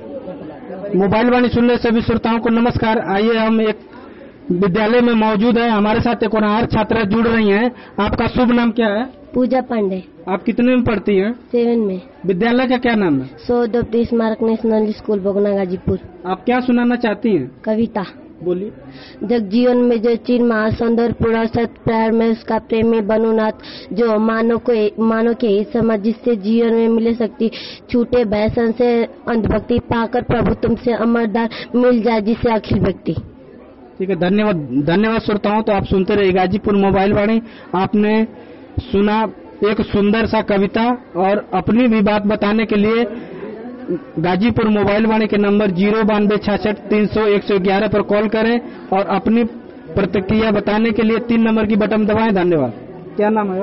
Mobile वाणी सुनने सभी श्रोताओं को नमस्कार। आइए हम एक विद्यालय में मौजूद है, हमारे साथ एक होनहार छात्रा जुड़ रही हैं। आपका शुभ नाम क्या है? पूजा पांडे। आप कितने में पढ़ती हैं? 7 में। विद्यालय का क्या नाम है? सौदत्त स्मारक नेशनल स्कूल बगना गाजीपुर। आप क्या सुनाना चाहती हैं? कविता। बोलिए। जग जीवन में जो चीन महासुंदर पूरा सत प्यार में उसका प्रेमी बनुनाथ, जो मानो के हित समझ, जिससे जीवन में मिले शक्ति, छूटे भयसन से अंधभक्ति, पाकर प्रभु तुमसे अमरदान मिल जाए जिसे अखिल व्यक्ति। ठीक है, धन्यवाद श्रोताओं। तो आप सुनते रहे गाजीपुर मोबाइल वाणी। आपने सुना एक सुंदर सा कविता, और अपनी भी बात बताने के लिए गाजीपुर मोबाइल वाणी के नंबर 9266300111 पर कॉल करें और अपनी प्रतिक्रिया बताने के लिए 3 नंबर की बटन दबाएं। धन्यवाद। क्या नाम है?